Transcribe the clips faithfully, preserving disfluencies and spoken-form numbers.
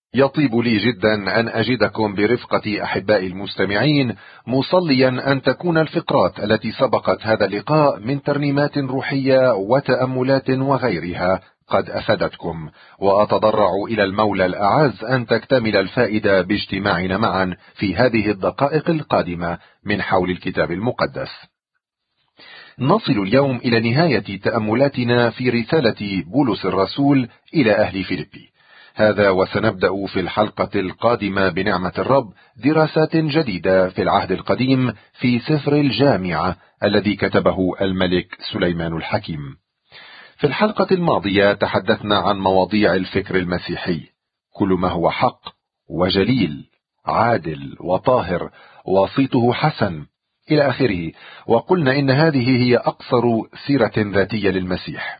يطيب لي جدا أن أجدكم برفقة أحباء المستمعين، مصليا أن تكون الفقرات التي سبقت هذا اللقاء من ترنيمات روحية وتأملات وغيرها قد أفادتكم، وأتضرع إلى المولى الأعز أن تكتمل الفائدة باجتماعنا معا في هذه الدقائق القادمة من حول الكتاب المقدس. نصل اليوم إلى نهاية تأملاتنا في رسالة بولس الرسول إلى أهل فيلبي. هذا وسنبدأ في الحلقة القادمة بنعمة الرب دراسات جديدة في العهد القديم في سفر الجامعة الذي كتبه الملك سليمان الحكيم. في الحلقة الماضية تحدثنا عن مواضيع الفكر المسيحي، كل ما هو حق وجليل عادل وطاهر وصيته حسن إلى آخره، وقلنا إن هذه هي أقصر سيرة ذاتية للمسيح.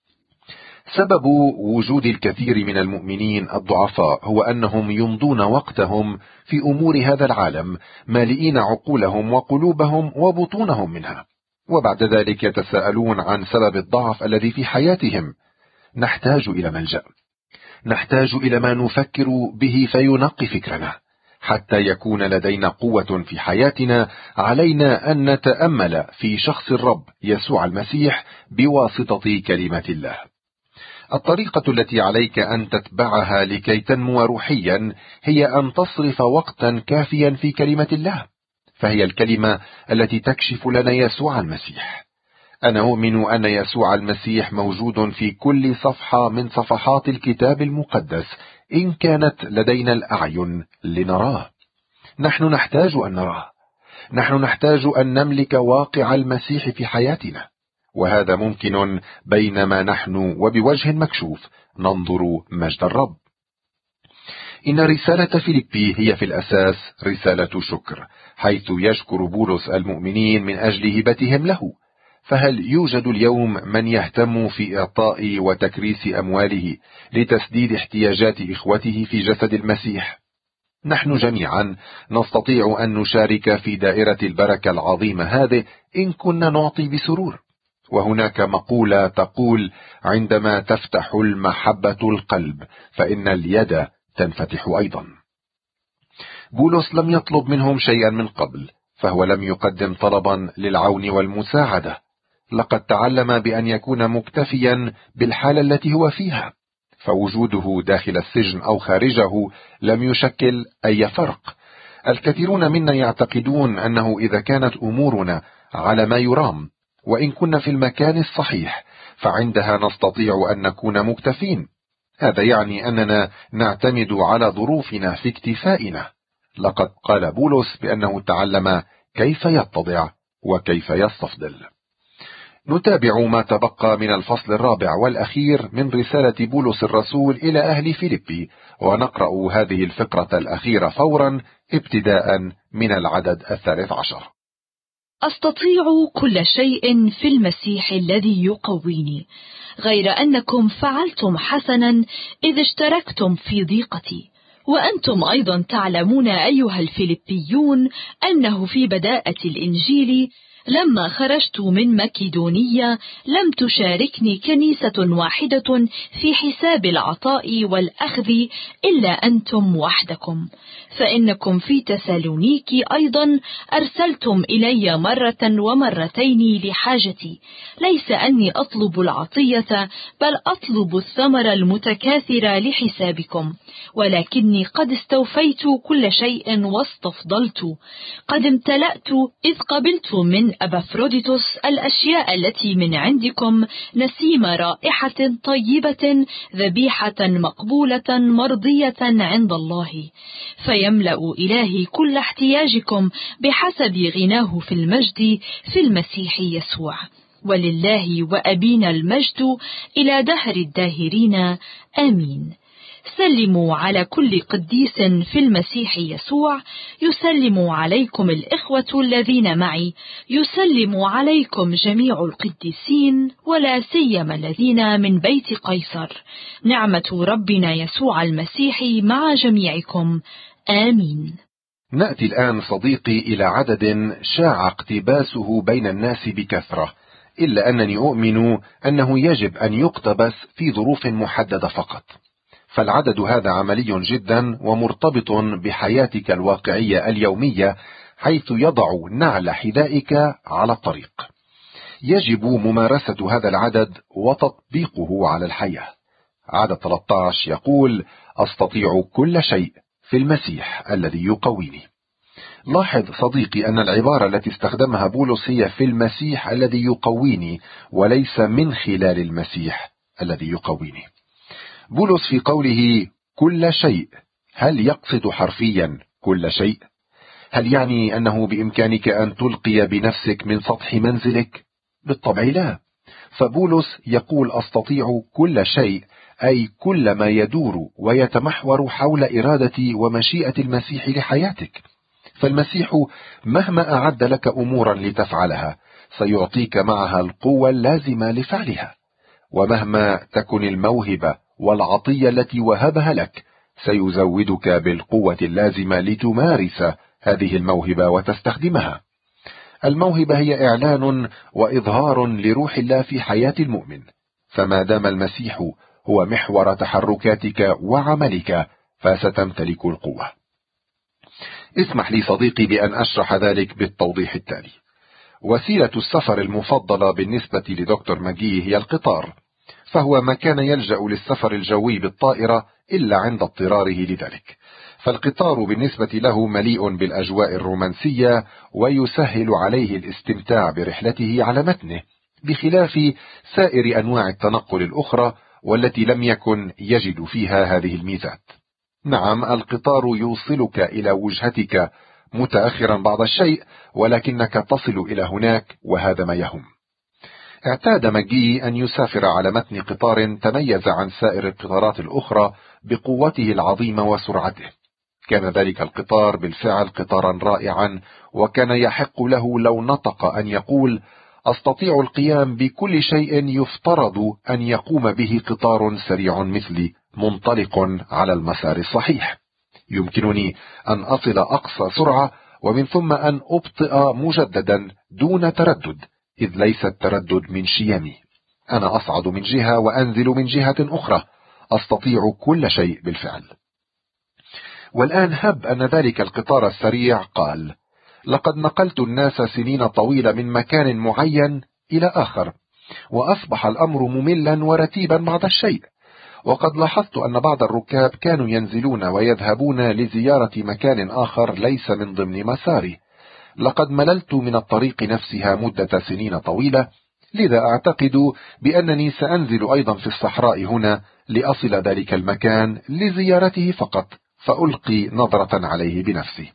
سبب وجود الكثير من المؤمنين الضعفاء هو أنهم يمضون وقتهم في أمور هذا العالم مالئين عقولهم وقلوبهم وبطونهم منها، وبعد ذلك يتساءلون عن سبب الضعف الذي في حياتهم. نحتاج إلى ملجأ، نحتاج إلى ما نفكر به فينقي فكرنا. حتى يكون لدينا قوة في حياتنا علينا أن نتأمل في شخص الرب يسوع المسيح بواسطة كلمة الله. الطريقة التي عليك أن تتبعها لكي تنمو روحيا هي أن تصرف وقتا كافيا في كلمة الله، فهي الكلمة التي تكشف لنا يسوع المسيح. أنا أؤمن أن يسوع المسيح موجود في كل صفحة من صفحات الكتاب المقدس إن كانت لدينا الأعين لنراه. نحن نحتاج أن نراه، نحن نحتاج أن نملك واقع المسيح في حياتنا، وهذا ممكن بينما نحن وبوجه مكشوف ننظر مجد الرب. إن رسالة فيلبي هي في الأساس رسالة شكر، حيث يشكر بولس المؤمنين من أجل هبتهم له. فهل يوجد اليوم من يهتم في إعطاء وتكريس أمواله لتسديد احتياجات إخوته في جسد المسيح؟ نحن جميعا نستطيع أن نشارك في دائرة البركة العظيمة هذه إن كنا نعطي بسرور. وهناك مقولة تقول: عندما تفتح المحبة القلب فإن اليد تنفتح أيضا. بولس لم يطلب منهم شيئا من قبل، فهو لم يقدم طلبا للعون والمساعدة. لقد تعلم بأن يكون مكتفيا بالحالة التي هو فيها، فوجوده داخل السجن أو خارجه لم يشكل أي فرق. الكثيرون منا يعتقدون أنه إذا كانت أمورنا على ما يرام وإن كنا في المكان الصحيح فعندها نستطيع أن نكون مكتفين. هذا يعني أننا نعتمد على ظروفنا في اكتفائنا. لقد قال بولس بأنه تعلم كيف يتضع وكيف يستفضل. نتابع ما تبقى من الفصل الرابع والأخير من رسالة بولس الرسول إلى أهل فيلبي، ونقرأ هذه الفقرة الأخيرة فورا ابتداء من العدد الثالث عشر. أستطيع كل شيء في المسيح الذي يقويني، غير أنكم فعلتم حسنا إذ اشتركتم في ضيقتي. وأنتم أيضا تعلمون أيها الفيلبيون أنه في بداءة الإنجيل لما خرجت من مكيدونية لم تشاركني كنيسة واحدة في حساب العطاء والأخذ إلا أنتم وحدكم، فإنكم في تسالونيكي أيضا أرسلتم إلي مرة ومرتين لحاجتي، ليس أني أطلب العطية بل أطلب الثمر المتكاثر لحسابكم، ولكني قد استوفيت كل شيء واستفضلت، قد امتلأت إذ قبلت من أبافروديتوس الأشياء التي من عندكم نسيم رائحة طيبة ذبيحة مقبولة مرضية عند الله، فيملأ إلهي كل احتياجكم بحسب غناه في المجد في المسيح يسوع. ولله وأبينا المجد إلى دهر الداهرين آمين. سلموا على كل قديس في المسيح يسوع، يسلم عليكم الإخوة الذين معي، يسلم عليكم جميع القديسين ولا سيما الذين من بيت قيصر. نعمة ربنا يسوع المسيح مع جميعكم آمين. نأتي الآن صديقي إلى عدد شاع اقتباسه بين الناس بكثرة، إلا أنني أؤمن أنه يجب أن يقتبس في ظروف محددة فقط. فالعدد هذا عملي جدا ومرتبط بحياتك الواقعية اليومية، حيث يضع نعل حذائك على الطريق. يجب ممارسة هذا العدد وتطبيقه على الحياة. عدد ثلاثة عشر يقول: أستطيع كل شيء في المسيح الذي يقويني. لاحظ صديقي أن العبارة التي استخدمها بولس هي في المسيح الذي يقويني، وليس من خلال المسيح الذي يقويني. بولس في قوله كل شيء، هل يقصد حرفيا كل شيء؟ هل يعني أنه بإمكانك أن تلقي بنفسك من سطح منزلك؟ بالطبع لا. فبولس يقول أستطيع كل شيء، أي كل ما يدور ويتمحور حول إرادة ومشيئة المسيح لحياتك. فالمسيح مهما أعد لك أمورا لتفعلها سيعطيك معها القوة اللازمة لفعلها، ومهما تكن الموهبة والعطية التي وهبها لك سيزودك بالقوة اللازمة لتمارس هذه الموهبة وتستخدمها. الموهبة هي إعلان وإظهار لروح الله في حياة المؤمن، فما دام المسيح هو محور تحركاتك وعملك فستمتلك القوة. اسمح لي صديقي بأن أشرح ذلك بالتوضيح التالي. وسيلة السفر المفضلة بالنسبة لدكتور ماجي هي القطار، فهو ما كان يلجأ للسفر الجوي بالطائرة إلا عند اضطراره لذلك. فالقطار بالنسبة له مليء بالأجواء الرومانسية ويسهل عليه الاستمتاع برحلته على متنه، بخلاف سائر أنواع التنقل الأخرى والتي لم يكن يجد فيها هذه الميزات. نعم، القطار يوصلك إلى وجهتك متأخرا بعض الشيء، ولكنك تصل إلى هناك وهذا ما يهم. اعتاد ماجي أن يسافر على متن قطار تميز عن سائر القطارات الأخرى بقوته العظيمة وسرعته. كان ذلك القطار بالفعل قطارا رائعا، وكان يحق له لو نطق أن يقول أستطيع القيام بكل شيء يفترض أن يقوم به قطار سريع مثلي منطلق على المسار الصحيح. يمكنني أن أصل أقصى سرعة ومن ثم أن أبطئ مجددا دون تردد، إذ ليس التردد من شيمي. أنا أصعد من جهة وأنزل من جهة أخرى، أستطيع كل شيء بالفعل. والآن هب أن ذلك القطار السريع قال: لقد نقلت الناس سنين طويلة من مكان معين إلى آخر، وأصبح الأمر مملا ورتيبا بعض الشيء، وقد لاحظت أن بعض الركاب كانوا ينزلون ويذهبون لزيارة مكان آخر ليس من ضمن مساري. لقد مللت من الطريق نفسها مدة سنين طويلة، لذا أعتقد بأنني سأنزل أيضا في الصحراء هنا لأصل ذلك المكان لزيارته فقط، فألقي نظرة عليه بنفسي.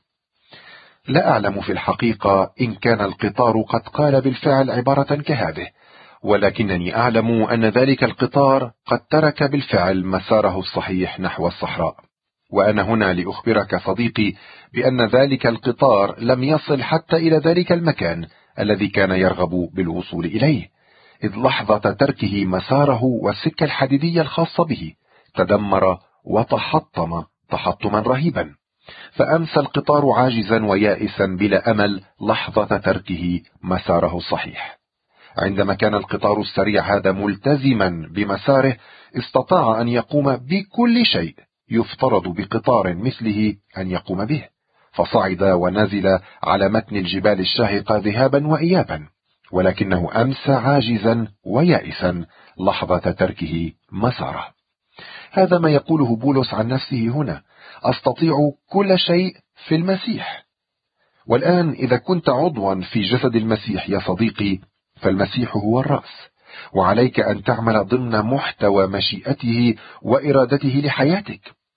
لا أعلم في الحقيقة إن كان القطار قد قال بالفعل عبارة كهذه، ولكنني أعلم أن ذلك القطار قد ترك بالفعل مساره الصحيح نحو الصحراء. وأنا هنا لأخبرك صديقي بأن ذلك القطار لم يصل حتى إلى ذلك المكان الذي كان يرغب بالوصول إليه، إذ لحظة تركه مساره والسكة الحديدية الخاصة به تدمر وتحطم تحطما رهيبا، فأمسى القطار عاجزا ويائسا بلا أمل لحظة تركه مساره الصحيح. عندما كان القطار السريع هذا ملتزما بمساره استطاع أن يقوم بكل شيء يفترض بقطار مثله أن يقوم به، فصعد ونزل على متن الجبال الشاهقة ذهابا وإيابا، ولكنه أمسى عاجزا ويائسا لحظة تركه مساره. هذا ما يقوله بولس عن نفسه هنا: أستطيع كل شيء في المسيح. والآن إذا كنت عضوا في جسد المسيح يا صديقي، فالمسيح هو الرأس، وعليك أن تعمل ضمن محتوى مشيئته وإرادته لحياتك.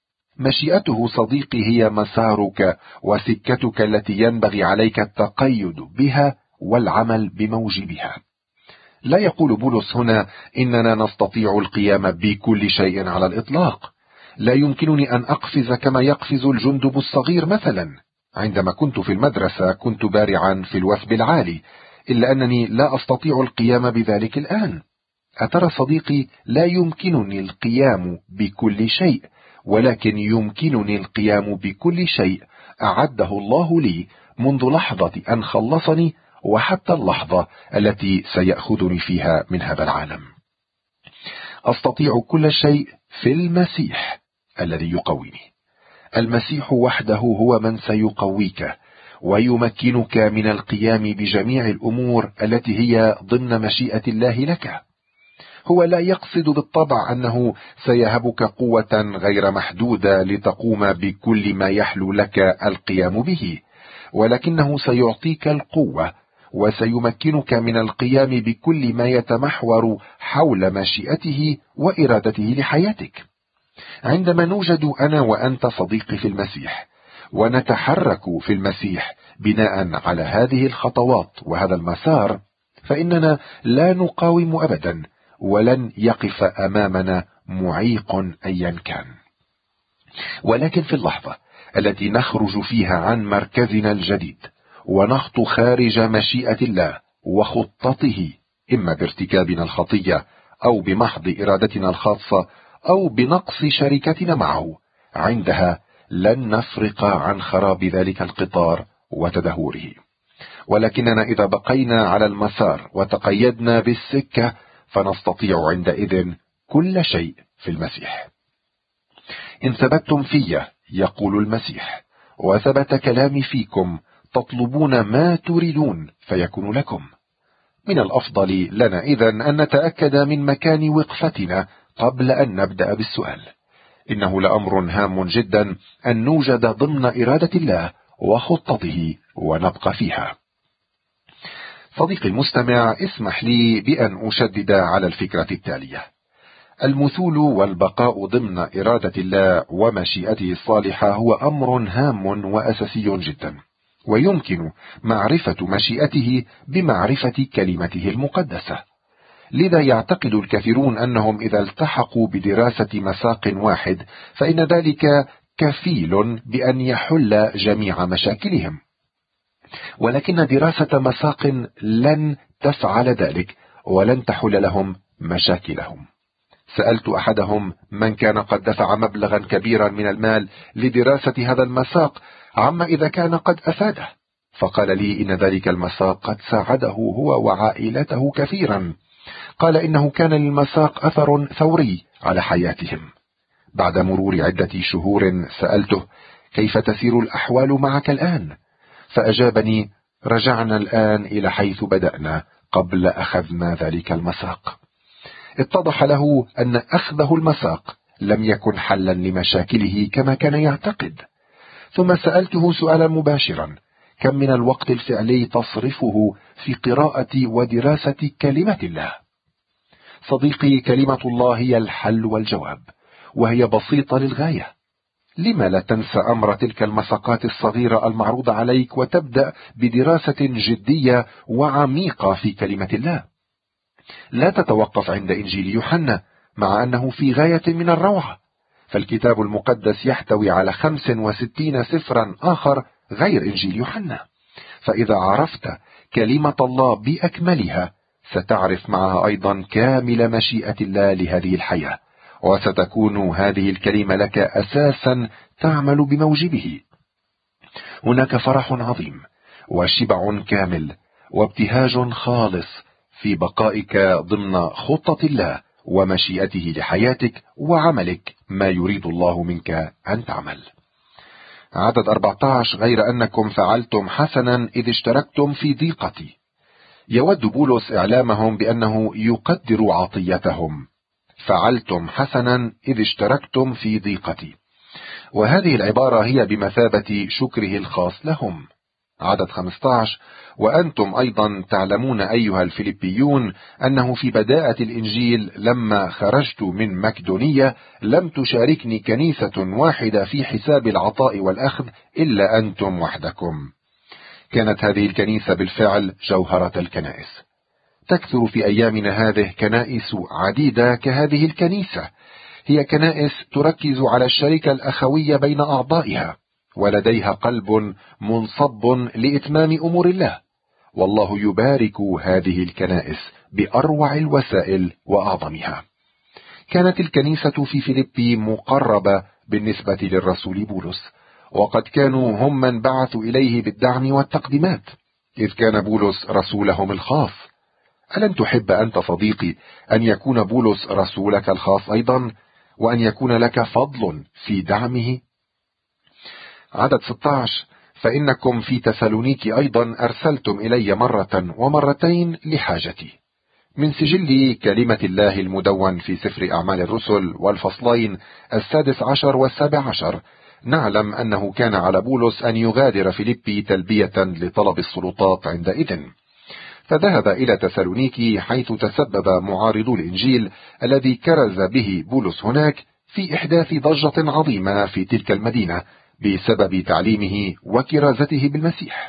مشيئته صديقي هي مسارك وسكتك التي ينبغي عليك التقيد بها والعمل بموجبها. لا يقول بولس هنا إننا نستطيع القيام بكل شيء على الإطلاق. لا يمكنني أن أقفز كما يقفز الجندب الصغير مثلا. عندما كنت في المدرسة كنت بارعا في الوثب العالي، إلا أنني لا أستطيع القيام بذلك الآن. أترى صديقي، لا يمكنني القيام بكل شيء، ولكن يمكنني القيام بكل شيء أعده الله لي منذ لحظة أن خلصني وحتى اللحظة التي سيأخذني فيها من هذا العالم. أستطيع كل شيء في المسيح الذي يقويني. المسيح وحده هو من سيقويك ويمكنك من القيام بجميع الأمور التي هي ضمن مشيئة الله لك. هو لا يقصد بالطبع أنه سيهبك قوة غير محدودة لتقوم بكل ما يحلو لك القيام به، ولكنه سيعطيك القوة وسيمكنك من القيام بكل ما يتمحور حول مشيئته وإرادته لحياتك. عندما نوجد أنا وأنت صديقي في المسيح ونتحرك في المسيح بناء على هذه الخطوات وهذا المسار، فإننا لا نقاوم أبدا، ولن يقف أمامنا معيق أيا كان. ولكن في اللحظة التي نخرج فيها عن مركزنا الجديد ونخطو خارج مشيئة الله وخطته، إما بارتكابنا الخطية أو بمحض إرادتنا الخاصة أو بنقص شركتنا معه، عندها لن نفرق عن خراب ذلك القطار وتدهوره. ولكننا إذا بقينا على المسار وتقيدنا بالسكة فنستطيع عندئذ كل شيء في المسيح. إن ثبتتم في، يقول المسيح، وثبت كلامي فيكم، تطلبون ما تريدون فيكون لكم. من الأفضل لنا إذن أن نتأكد من مكان وقفتنا قبل أن نبدأ بالسؤال. إنه لأمر هام جدا أن نوجد ضمن إرادة الله وخطته ونبقى فيها. صديقي المستمع، اسمح لي بأن أشدد على الفكرة التالية: المثول والبقاء ضمن إرادة الله ومشيئته الصالحة هو أمر هام وأساسي جدا، ويمكن معرفة مشيئته بمعرفة كلمته المقدسة. لذا يعتقد الكثيرون أنهم إذا التحقوا بدراسة مساق واحد فإن ذلك كفيل بأن يحل جميع مشاكلهم، ولكن دراسة مساق لن تفعل ذلك ولن تحل لهم مشاكلهم. سألت أحدهم من كان قد دفع مبلغا كبيرا من المال لدراسة هذا المساق عما إذا كان قد أفاده، فقال لي إن ذلك المساق قد ساعده هو وعائلته كثيرا. قال إنه كان للمساق أثر ثوري على حياتهم. بعد مرور عدة شهور سألته: كيف تسير الأحوال معك الآن؟ فأجابني: رجعنا الآن إلى حيث بدأنا قبل أخذنا ذلك المساق. اتضح له أن أخذه المساق لم يكن حلا لمشاكله كما كان يعتقد. ثم سألته سؤالا مباشرا: كم من الوقت الفعلي تصرفه في قراءة ودراسة كلمة الله؟ صديقي، كلمة الله هي الحل والجواب، وهي بسيطة للغاية. لما لا تنسى أمر تلك المساقات الصغيرة المعروضة عليك وتبدأ بدراسة جدية وعميقة في كلمة الله؟ لا تتوقف عند إنجيل يوحنا مع أنه في غاية من الروعة، فالكتاب المقدس يحتوي على خمس وستين سفرا آخر غير إنجيل يوحنا. فإذا عرفت كلمة الله بأكملها ستعرف معها أيضا كامل مشيئة الله لهذه الحياة، وستكون هذه الكلمة لك أساسا تعمل بموجبه. هناك فرح عظيم وشبع كامل وابتهاج خالص في بقائك ضمن خطة الله ومشيئته لحياتك وعملك ما يريد الله منك أن تعمل. عدد أربعة عشر: غير أنكم فعلتم حسنا إذ اشتركتم في ضيقتي. يود بولس إعلامهم بأنه يقدر عطيتهم. فعلتم حسنا إذ اشتركتم في ضيقتي، وهذه العبارة هي بمثابة شكره الخاص لهم. عدد خمسة عشر: وأنتم أيضا تعلمون أيها الفيلبيون أنه في بداءة الإنجيل لما خرجت من مكدونية لم تشاركني كنيسة واحدة في حساب العطاء والأخذ إلا أنتم وحدكم. كانت هذه الكنيسة بالفعل جوهرة الكنائس. تكثر في أيامنا هذه كنائس عديدة كهذه الكنيسة، هي كنائس تركز على الشركة الأخوية بين أعضائها، ولديها قلب منصب لإتمام أمور الله، والله يبارك هذه الكنائس بأروع الوسائل وأعظمها. كانت الكنيسة في فيلبي مقربة بالنسبة للرسول بولس، وقد كانوا هم من بعثوا إليه بالدعم والتقديمات، إذ كان بولس رسولهم الخاص. ألن تحب أنت صديقي أن يكون بولس رسولك الخاص أيضا؟ وأن يكون لك فضل في دعمه. عدد ستة عشر: فإنكم في تسالونيك أيضا أرسلتم إلي مرة ومرتين لحاجتي. من سجل كلمة الله المدون في سفر أعمال الرسل والفصلين السادس عشر والسابع عشر نعلم أنه كان على بولس أن يغادر فيليبي تلبية لطلب السلطات عندئذ، فذهب إلى تسالونيكي حيث تسبب معارضو الإنجيل الذي كرز به بولس هناك في إحداث ضجة عظيمة في تلك المدينة بسبب تعليمه وكرازته بالمسيح.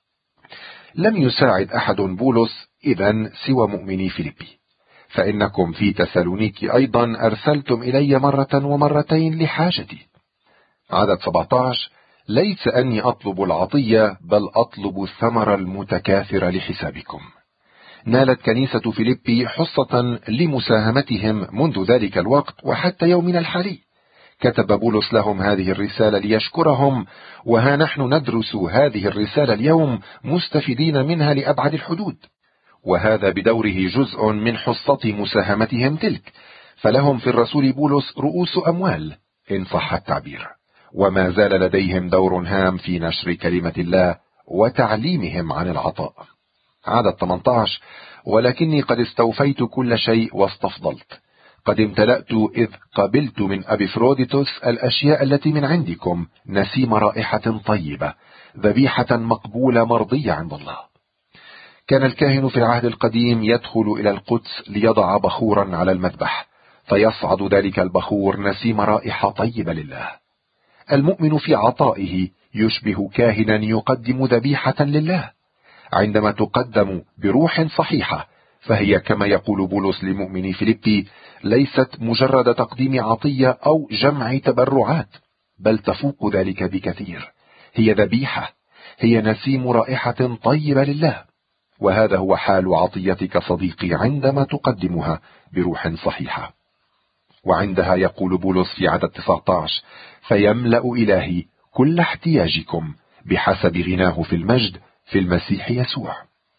لم يساعد أحد بولس إذن سوى مؤمني فيليبي. فإنكم في تسالونيك أيضا أرسلتم إلي مرة ومرتين لحاجتي. عدد سبعة عشر: ليس أني أطلب العطية بل أطلب الثمر المتكاثر لحسابكم. نالت كنيسة فيليبي حصة لمساهمتهم منذ ذلك الوقت وحتى يومنا الحالي. كتب بولس لهم هذه الرسالة ليشكرهم، وها نحن ندرس هذه الرسالة اليوم مستفيدين منها لأبعد الحدود، وهذا بدوره جزء من حصة مساهمتهم تلك. فلهم في الرسول بولس رؤوس أموال إن صح التعبير، وما زال لديهم دور هام في نشر كلمة الله وتعليمهم عن العطاء. عدد ثمانية عشر: ولكني قد استوفيت كل شيء واستفضلت، قد امتلأت إذ قبلت من أبيفروديتوس الأشياء التي من عندكم نسيم رائحة طيبة، ذبيحة مقبولة مرضية عند الله. كان الكاهن في العهد القديم يدخل إلى القدس ليضع بخورا على المذبح، فيصعد ذلك البخور نسيم رائحة طيبة لله. المؤمن في عطائه يشبه كاهنا يقدم ذبيحة لله. عندما تقدم بروح صحيحة فهي كما يقول بولس لمؤمني فيليبي ليست مجرد تقديم عطية أو جمع تبرعات، بل تفوق ذلك بكثير. هي ذبيحة، هي نسيم رائحة طيبة لله. وهذا هو حال عطيتك صديقي عندما تقدمها بروح صحيحة. وعندها يقول بولس في عدد تسعة عشر: فيملأ إلهي كل احتياجكم بحسب غناه في المجد في المسيح يسوع.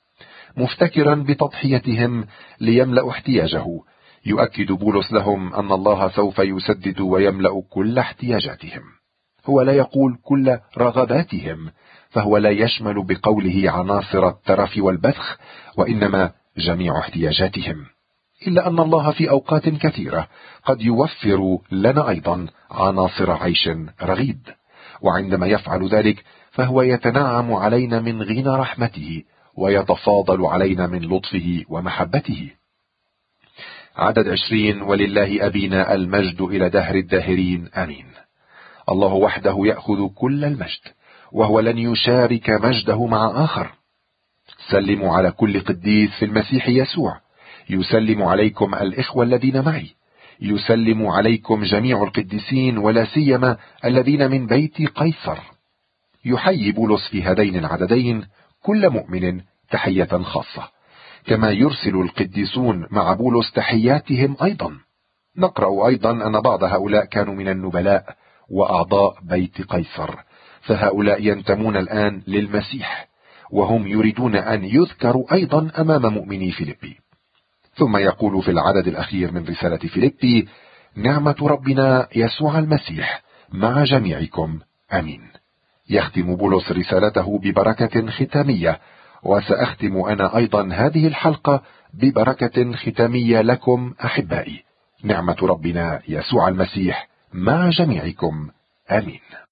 مفتكرا بتضحيتهم ليملأ احتياجه، يؤكد بولس لهم أن الله سوف يسدد ويملأ كل احتياجاتهم. هو لا يقول كل رغباتهم، فهو لا يشمل بقوله عناصر الترف والبذخ، وإنما جميع احتياجاتهم. إلا أن الله في أوقات كثيرة قد يوفر لنا أيضا عناصر عيش رغيد، وعندما يفعل ذلك فهو يتنعم علينا من غنى رحمته ويتفاضل علينا من لطفه ومحبته. عدد عشرين: ولله أبينا المجد إلى دهر الداهرين آمين. الله وحده يأخذ كل المجد، وهو لن يشارك مجده مع آخر. سلموا على كل قديس في المسيح يسوع. يسلم عليكم الإخوة الذين معي. يسلم عليكم جميع القديسين ولا سيما الذين من بيت قيصر. يحيي بولس في هذين العددين كل مؤمن تحية خاصة، كما يرسل القديسون مع بولس تحياتهم أيضا. نقرأ أيضا أن بعض هؤلاء كانوا من النبلاء وأعضاء بيت قيصر، فهؤلاء ينتمون الآن للمسيح، وهم يريدون أن يذكروا أيضا أمام مؤمني فيليبي. ثم يقول في العدد الأخير من رسالة فيليبي: نعمة ربنا يسوع المسيح مع جميعكم آمين. يختم بولس رسالته ببركة ختامية، وسأختم أنا أيضا هذه الحلقة ببركة ختامية لكم أحبائي. نعمة ربنا يسوع المسيح مع جميعكم آمين.